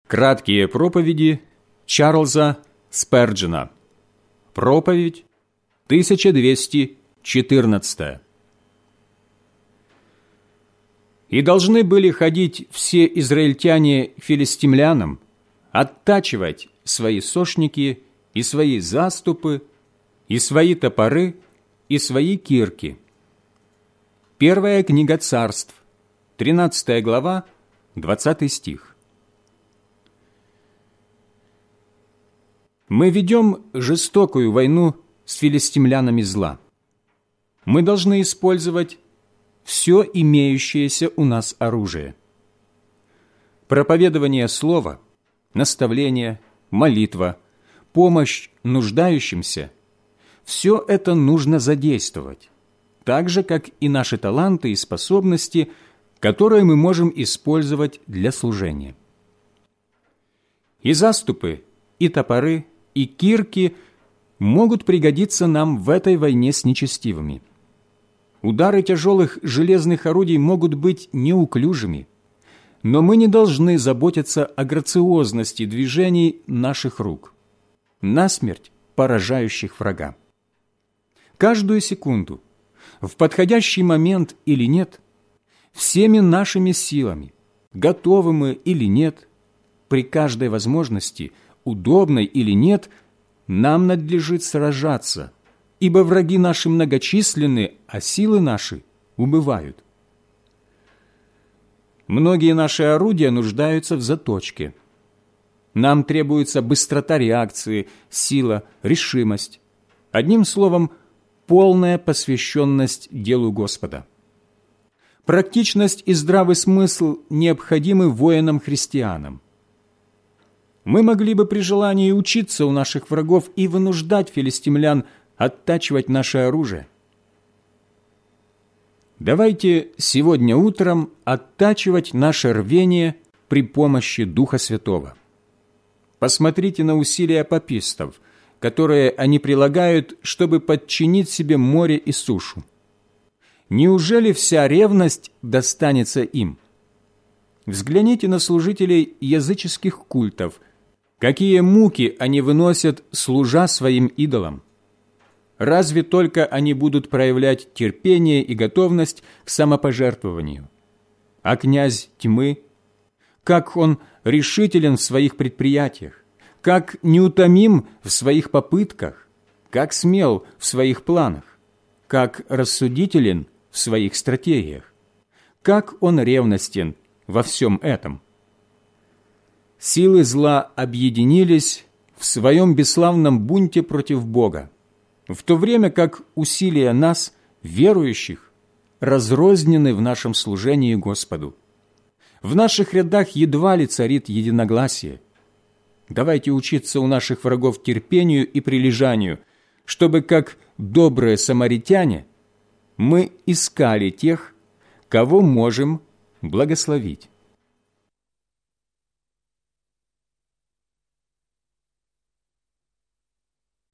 Краткие проповеди Чарльза Сперджена. Проповедь 1214. «И должны были ходить все израильтяне филистимлянам, оттачивать свои сошники и свои заступы, и свои топоры, и свои кирки». Первая книга Царств, 13 глава, 20 стих. Мы ведем жестокую войну с филистимлянами зла. Мы должны использовать все имеющееся у нас оружие. Проповедование слова, наставление, молитва, помощь нуждающимся – все это нужно задействовать, так же, как и наши таланты и способности, которые мы можем использовать для служения. И заступы, и топоры, и кирки могут пригодиться нам в этой войне с нечестивыми. Удары тяжелых железных орудий могут быть неуклюжими, но мы не должны заботиться о грациозности движений наших рук, насмерть поражающих врага. Каждую секунду, в подходящий момент или нет, всеми нашими силами, готовы мы или нет, при каждой возможности, удобной или нет, нам надлежит сражаться, ибо враги наши многочисленны, а силы наши убывают. Многие наши орудия нуждаются в заточке. Нам требуется быстрота реакции, сила, решимость. Одним словом, полная посвященность делу Господа. Практичность и здравый смысл необходимы воинам-христианам. Мы могли бы при желании учиться у наших врагов и вынуждать филистимлян оттачивать наше оружие. Давайте сегодня утром оттачивать наше рвение при помощи Духа Святого. Посмотрите на усилия папистов, которые они прилагают, чтобы подчинить себе море и сушу. Неужели вся ревность достанется им? Взгляните на служителей языческих культов, какие муки они выносят, служа своим идолам. Разве только они будут проявлять терпение и готовность к самопожертвованию? А князь тьмы, как он решителен в своих предприятиях, как неутомим в своих попытках, как смел в своих планах, как рассудителен в своих стратегиях, как он ревностен во всем этом. Силы зла объединились в своем бесславном бунте против Бога, в то время как усилия нас, верующих, разрознены в нашем служении Господу. В наших рядах едва ли царит единогласие. Давайте учиться у наших врагов терпению и прилежанию, чтобы, как добрые самаритяне, мы искали тех, кого можем благословить.